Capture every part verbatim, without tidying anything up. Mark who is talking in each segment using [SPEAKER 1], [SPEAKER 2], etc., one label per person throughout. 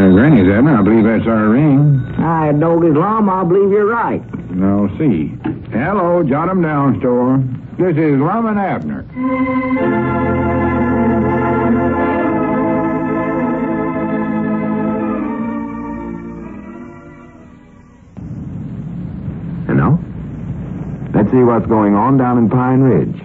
[SPEAKER 1] Granny's, Abner. I believe that's our ring.
[SPEAKER 2] I don't get Lum. I believe you're right.
[SPEAKER 1] Now, see. Hello, jot 'em down, store. This is Lum and Abner.
[SPEAKER 3] And now, let's see what's going on down in Pine Ridge.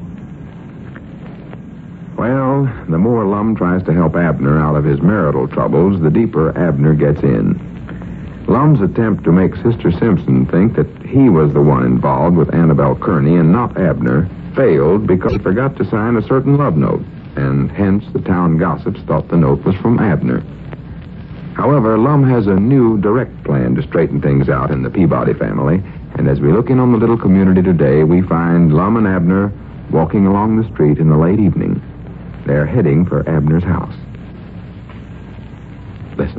[SPEAKER 3] Well, the more Lum tries to help Abner out of his marital troubles, the deeper Abner gets in. Lum's attempt to make Sister Simpson think that he was the one involved with Annabelle Kearney and not Abner failed because he forgot to sign a certain love note, and hence the town gossips thought the note was from Abner. However, Lum has a new direct plan to straighten things out in the Peabody family, and as we look in on the little community today, we find Lum and Abner walking along the street in the late evening. They're heading for Abner's house. Listen.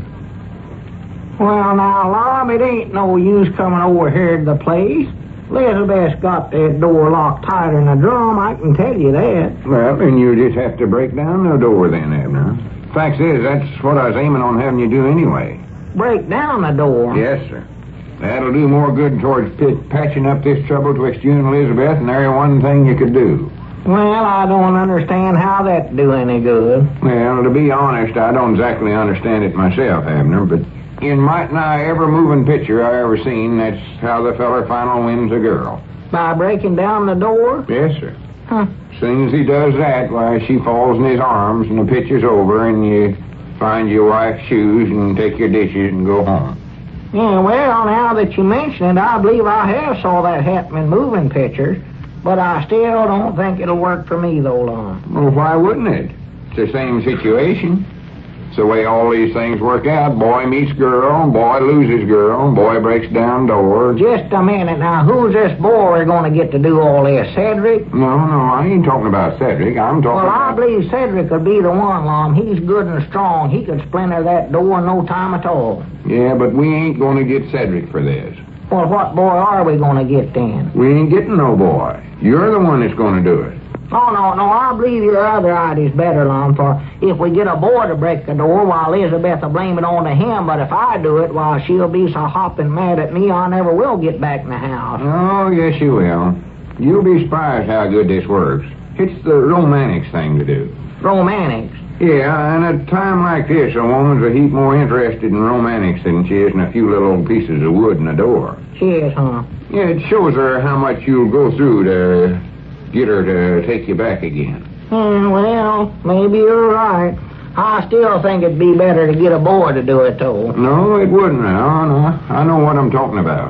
[SPEAKER 2] Well, now, Lum, it ain't no use coming over here to the place. Elizabeth's got that door locked tighter than a drum, I can tell you that.
[SPEAKER 1] Well, then you just have to break down the door then, Abner. Fact is, that's what I was aiming on having you do anyway.
[SPEAKER 2] Break down the door?
[SPEAKER 1] Yes, sir. That'll do more good towards p- patching up this trouble twixt you and Elizabeth, and there's one thing you could do.
[SPEAKER 2] Well, I don't understand how that'd do any good.
[SPEAKER 1] Well, to be honest, I don't exactly understand it myself, Abner, but in might nigh every moving picture I ever seen, that's how the feller final wins a girl.
[SPEAKER 2] By breaking down the door?
[SPEAKER 1] Yes, sir.
[SPEAKER 2] Huh.
[SPEAKER 1] As soon as he does that, why, she falls in his arms, and the picture's over, and you find your wife's shoes and take your dishes and go home.
[SPEAKER 2] Yeah, well, now that you mention it, I believe I have saw that happen in moving pictures. But I still don't think it'll work for me, though, Lum.
[SPEAKER 1] Well, why wouldn't it? It's the same situation. It's the way all these things work out. Boy meets girl, boy loses girl, boy breaks down door.
[SPEAKER 2] Just a minute now. Who's this boy we're going to get to do all this? Cedric?
[SPEAKER 1] No, no, I ain't talking about Cedric. I'm talking
[SPEAKER 2] well,
[SPEAKER 1] about...
[SPEAKER 2] I believe Cedric could be the one, Lum. He's good and strong. He could splinter that door in no time at all.
[SPEAKER 1] Yeah, but we ain't going to get Cedric for this.
[SPEAKER 2] Well, what boy are we going to get then?
[SPEAKER 1] We ain't getting no boy. You're the one that's going to do it.
[SPEAKER 2] Oh, no, no, I believe your other idea's better, Lum, for if we get a boy to break the door, why, Elizabeth will blame it on to him, but if I do it, why, she'll be so hopping mad at me I never will get back in the house.
[SPEAKER 1] Oh, yes, you will. You'll be surprised how good this works. It's the romantics thing to do.
[SPEAKER 2] Romantics?
[SPEAKER 1] Yeah, and at a time like this, a woman's a heap more interested in romantics than she is in a few little pieces of wood in a door.
[SPEAKER 2] She is, huh?
[SPEAKER 1] Yeah, it shows her how much you'll go through to get her to take you back again.
[SPEAKER 2] Hmm, well, maybe you're right. I still think it'd be better to get a boy to do it, though.
[SPEAKER 1] No, it wouldn't now. No, I know what I'm talking about.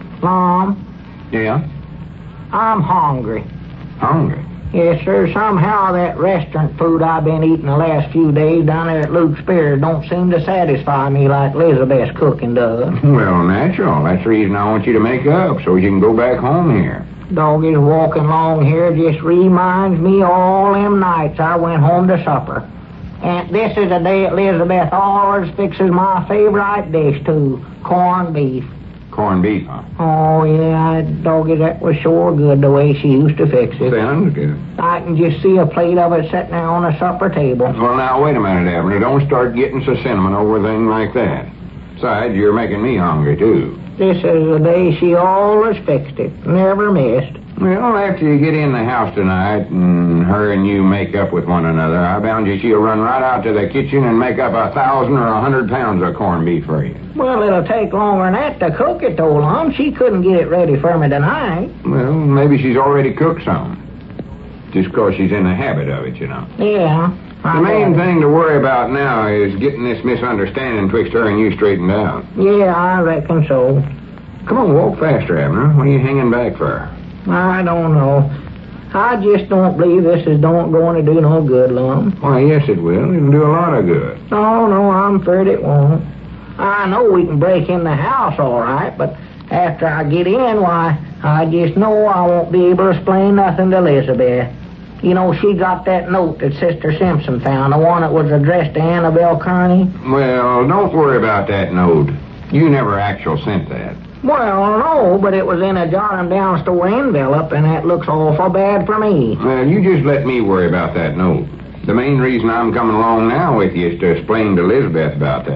[SPEAKER 2] Mom?
[SPEAKER 1] Yeah?
[SPEAKER 2] I'm hungry.
[SPEAKER 1] Hungry?
[SPEAKER 2] Yes, sir. Somehow that restaurant food I've been eating the last few days down there at Luke Spears don't seem to satisfy me like Elizabeth's cooking does.
[SPEAKER 1] Well, natural. That's the reason I want you to make up, so you can go back home here.
[SPEAKER 2] Doggies walking along here just reminds me of all them nights I went home to supper. And this is the day Elizabeth always fixes my favorite dish, too, corned beef.
[SPEAKER 1] Corned beef, huh?
[SPEAKER 2] Oh, yeah, doggy, that was sure good the way she used to fix it.
[SPEAKER 1] Sounds good.
[SPEAKER 2] I can just see a plate of it sitting there on the supper table.
[SPEAKER 1] Well, now, wait a minute, Abner. Don't start getting so sentimental over a thing like that. Besides, you're making me hungry, too.
[SPEAKER 2] This is the day she always fixed it. Never missed.
[SPEAKER 1] Well, after you get in the house tonight and her and you make up with one another, I bound you she'll run right out to the kitchen and make up a thousand or a hundred pounds of corned beef for you.
[SPEAKER 2] Well, it'll take longer than that to cook it, though, Lum. She couldn't get it ready for me tonight.
[SPEAKER 1] Well, maybe she's already cooked some. Just because she's in the habit of it, you know.
[SPEAKER 2] Yeah.
[SPEAKER 1] The main thing to worry about now is getting this misunderstanding twixt her and you straightened out.
[SPEAKER 2] Yeah, I reckon so.
[SPEAKER 1] Come on, walk faster, Abner. What are you hanging back for?
[SPEAKER 2] I don't know. I just don't believe this is don't going to do no good, Lum.
[SPEAKER 1] Why, yes, it will. It'll do a lot of good.
[SPEAKER 2] No, no, I'm afraid it won't. I know we can break in the house all right, but after I get in, why, I just know I won't be able to explain nothing to Elizabeth. You know, she got that note that Sister Simpson found, the one that was addressed to Annabelle Kearney.
[SPEAKER 1] Well, don't worry about that note. You never actually sent that.
[SPEAKER 2] Well, no, but it was in a jot-em-down store envelope, and that looks awful bad for me.
[SPEAKER 1] Well, you just let me worry about that note. The main reason I'm coming along now with you is to explain to Elizabeth about that.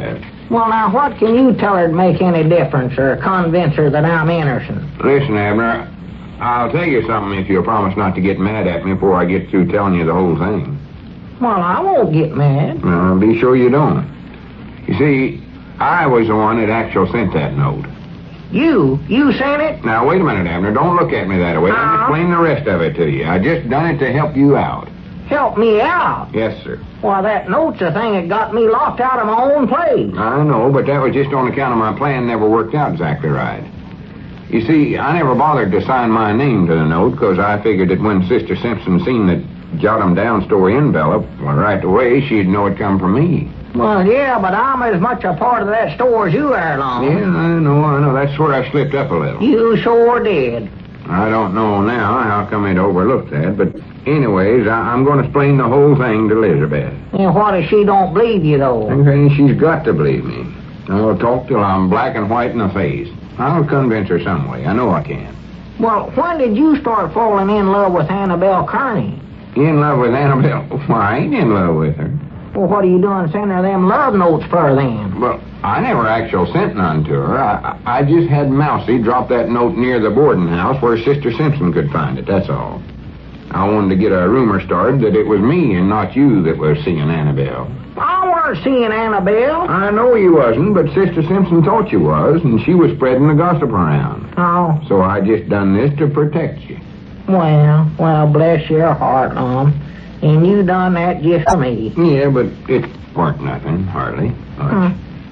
[SPEAKER 2] Well, now, what can you tell her to make any difference or convince her that I'm innocent?
[SPEAKER 1] Listen, Abner, I'll tell you something if you'll promise not to get mad at me before I get through telling you the whole thing.
[SPEAKER 2] Well, I won't get mad.
[SPEAKER 1] Well, be sure you don't. You see, I was the one that actually sent that note.
[SPEAKER 2] You? You sent it?
[SPEAKER 1] Now, wait a minute, Abner. Don't look at me that way. I'll
[SPEAKER 2] Uh-huh.
[SPEAKER 1] explain the rest of it to you. I just done it to help you out.
[SPEAKER 2] Help me out.
[SPEAKER 1] Yes, sir.
[SPEAKER 2] Why, that note's the thing that got me locked out of my own place.
[SPEAKER 1] I know, but that was just on account of my plan never worked out exactly right. You see, I never bothered to sign my name to the note because I figured that when Sister Simpson seen that jot 'em down story envelope, well, right away, she'd know it come from me.
[SPEAKER 2] Well, yeah, but I'm as much a part of that store as you are, Long.
[SPEAKER 1] Yeah, I know, I know. That's where I slipped up a little.
[SPEAKER 2] You sure did.
[SPEAKER 1] I don't know now how come it overlooked that, but anyways, I- I'm going to explain the whole thing to Elizabeth.
[SPEAKER 2] And what if she don't believe you, though?
[SPEAKER 1] Okay, she's got to believe me. I'll talk till I'm black and white in the face. I'll convince her some way. I know I can.
[SPEAKER 2] Well, when did you start falling in love with Annabelle Kearney?
[SPEAKER 1] In love with Annabelle? Why, I ain't in love with her.
[SPEAKER 2] Well, what are you doing sending her them love notes for, then?
[SPEAKER 1] Well, I never actually sent none to her. I, I just had Mousie drop that note near the boarding house where Sister Simpson could find it, that's all. I wanted to get a rumor started that it was me and not you that was seeing Annabelle.
[SPEAKER 2] I weren't seeing Annabelle.
[SPEAKER 1] I know you wasn't, but Sister Simpson thought you was, and she was spreading the gossip around.
[SPEAKER 2] Oh,
[SPEAKER 1] So I just done this to protect you.
[SPEAKER 2] well, well, bless your heart, Mom. And you done that just for me.
[SPEAKER 1] Yeah, but it weren't nothing, hardly.
[SPEAKER 2] Hmm.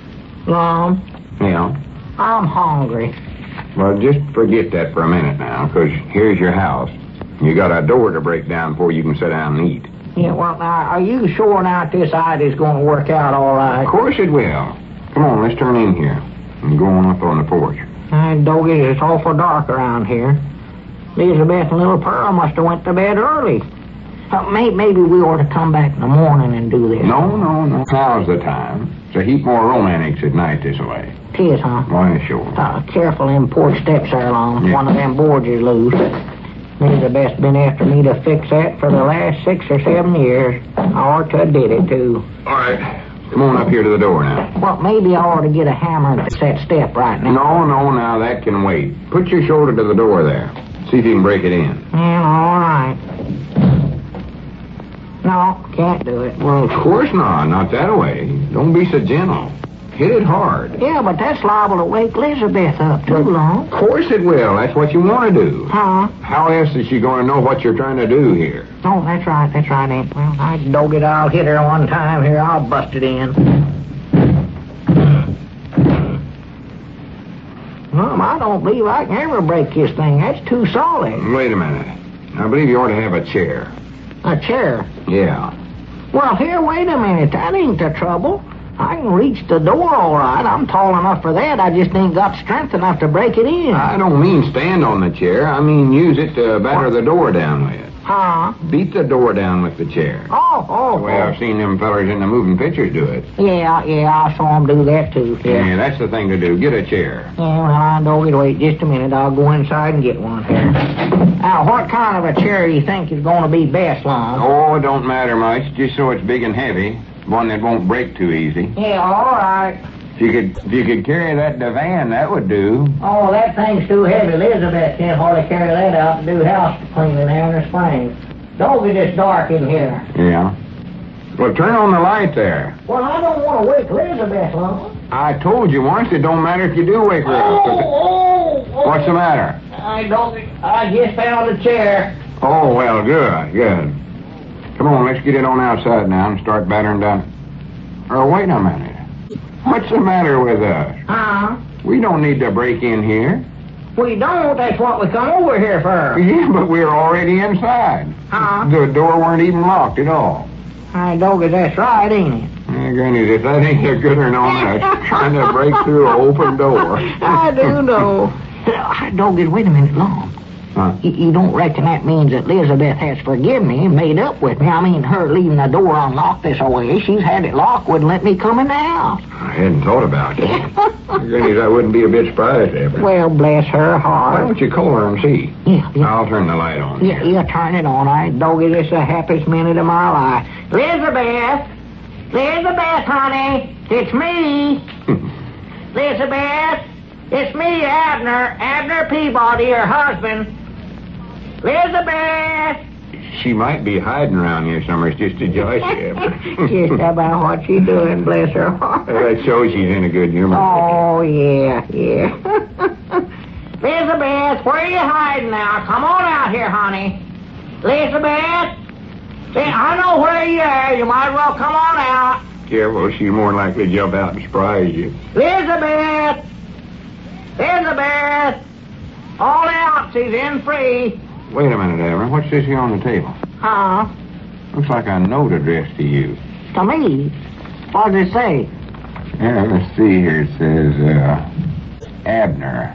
[SPEAKER 2] Mom,
[SPEAKER 1] Yeah.
[SPEAKER 2] I'm hungry.
[SPEAKER 1] Well, just forget that for a minute now, because here's your house. You got a door to break down before you can sit down and eat.
[SPEAKER 2] Yeah, well, now, are you sure now that this idea's going to work out all right?
[SPEAKER 1] Of course it will. Come on, let's turn in here and go on up on the porch.
[SPEAKER 2] Hey, Doggy, it's awful dark around here. Elizabeth and little Pearl must have went to bed early. Uh, may, maybe we ought to come back in the morning and do this.
[SPEAKER 1] No, no, no. Now's the time. It's a heap more romantics at night this way.
[SPEAKER 2] Tis, huh?
[SPEAKER 1] Why, sure.
[SPEAKER 2] Uh, careful, them porch steps there, Long.
[SPEAKER 1] Yeah.
[SPEAKER 2] One of them boards is loose. Elizabeth's been after me to fix that for the last six or seven years. I ought to have did it, too.
[SPEAKER 1] All right. Come on up here to the door now.
[SPEAKER 2] Well, maybe I ought to get a hammer and fix that step right now.
[SPEAKER 1] No, no, now that can wait. Put your shoulder to the door there. See if you can break it in.
[SPEAKER 2] Yeah, all right. No, can't do it.
[SPEAKER 1] Well, of course not. Not that way. Don't be so gentle. Hit it hard.
[SPEAKER 2] Yeah, but that's liable to wake Elizabeth up too long.
[SPEAKER 1] Of course it will. That's what you want to do.
[SPEAKER 2] Huh?
[SPEAKER 1] How else is she going to know what you're trying to do here?
[SPEAKER 2] Oh, that's right, that's right, Aunt. Well, I dog it. I'll hit her one time here. I'll bust it in. Mom, I don't believe I can ever break this thing. That's too solid.
[SPEAKER 1] Wait a minute. I believe you ought to have a chair.
[SPEAKER 2] A chair.
[SPEAKER 1] Yeah.
[SPEAKER 2] Well, here, wait a minute. That ain't the trouble. I can reach the door all right. I'm tall enough for that. I just ain't got strength enough to break it in.
[SPEAKER 1] I don't mean stand on the chair. I mean use it to batter the door down with.
[SPEAKER 2] Huh?
[SPEAKER 1] Beat the door down with the chair.
[SPEAKER 2] Oh, oh,
[SPEAKER 1] The way I've seen them fellers in the moving pictures do it.
[SPEAKER 2] oh. Yeah, yeah, I saw him do that, too.
[SPEAKER 1] Yeah,
[SPEAKER 2] Yeah.
[SPEAKER 1] that's the thing to do. Get a chair.
[SPEAKER 2] Yeah, well, I dog it. Wait just a minute. I'll go inside and get one here. Now, what kind of a chair do you think is going to be best, Long?
[SPEAKER 1] Oh, it don't matter much. Just so it's big and heavy. One that won't break too easy.
[SPEAKER 2] Yeah, all right.
[SPEAKER 1] If you could, if you could carry that divan, that would do.
[SPEAKER 2] Oh, that thing's too heavy. Elizabeth can't hardly carry that out and do house cleaning there in the spring. Dog it is dark in here.
[SPEAKER 1] Yeah. Well, turn on the light there.
[SPEAKER 2] Well, I don't want to wake Elizabeth, Long.
[SPEAKER 1] I told you once, it don't matter if you do wake her up. 'cause it-
[SPEAKER 2] Oh, oh,
[SPEAKER 1] What's the matter?
[SPEAKER 2] I don't. I just found a chair.
[SPEAKER 1] Oh, well, good, good. Come on, let's get it on outside now and start battering down. Oh, wait a minute. What's the matter with us?
[SPEAKER 2] Huh?
[SPEAKER 1] We don't need to break in here.
[SPEAKER 2] We don't. That's what we come over here for.
[SPEAKER 1] Yeah, but we're already inside.
[SPEAKER 2] Huh?
[SPEAKER 1] The door weren't even locked at all.
[SPEAKER 2] I dog it. That's right, ain't it?
[SPEAKER 1] Yeah, Granny, if that ain't a good one on us, trying to break through an open door.
[SPEAKER 2] I do know. Dog it. Wait a minute, Long.
[SPEAKER 1] Huh?
[SPEAKER 2] You, you don't reckon that means that Elizabeth has forgiven me and made up with me? I mean, her leaving the door unlocked this way. She's had it locked, wouldn't let me come in the house.
[SPEAKER 1] I hadn't thought about it. Granny, I wouldn't be a bit surprised ever.
[SPEAKER 2] Well, bless her
[SPEAKER 1] Why
[SPEAKER 2] heart.
[SPEAKER 1] don't you call her and see?
[SPEAKER 2] Yeah, yeah.
[SPEAKER 1] I'll turn the light on.
[SPEAKER 2] Yeah, yeah, turn it on. I dog it. It's the happiest minute of my life. Elizabeth! Elizabeth, honey, it's me. Elizabeth, it's me, Abner. Abner Peabody, your husband. Elizabeth!
[SPEAKER 1] She might be hiding around here somewhere just to join you.
[SPEAKER 2] Just about what she's doing, bless her heart.
[SPEAKER 1] That shows she's in a good humor.
[SPEAKER 2] Oh, yeah, yeah. Elizabeth, where are you hiding now? Come on out here, honey. Elizabeth! See, I know where you are. You might as well come on out.
[SPEAKER 1] Careful, she's more likely to jump out and surprise you.
[SPEAKER 2] Elizabeth! Elizabeth! All out, she's in free.
[SPEAKER 1] Wait a minute, Abner. What's this here on the table?
[SPEAKER 2] Huh?
[SPEAKER 1] Looks like a note addressed to you.
[SPEAKER 2] To me? What does it say?
[SPEAKER 1] Yeah, let's see here. It says, uh, Abner.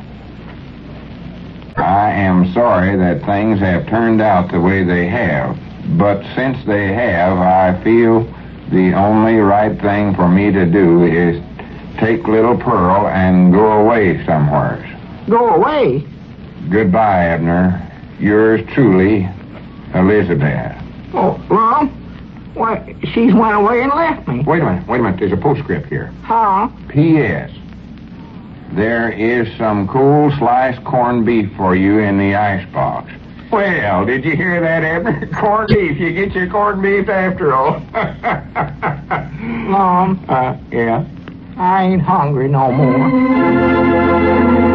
[SPEAKER 1] I am sorry that things have turned out the way they have, but since they have, I feel the only right thing for me to do is take little Pearl and go away somewhere.
[SPEAKER 2] Go away?
[SPEAKER 1] Goodbye, Abner. Yours truly, Elizabeth.
[SPEAKER 2] Oh, Mom? Why, she's went away and left me.
[SPEAKER 1] Wait a minute, wait a minute. There's a postscript here.
[SPEAKER 2] Huh?
[SPEAKER 1] P S There is some cool sliced corned beef for you in the icebox. Well, did you hear that, Abner? Corned beef. You get your corned beef after all.
[SPEAKER 2] Mom?
[SPEAKER 1] Uh, yeah?
[SPEAKER 2] I ain't hungry no more.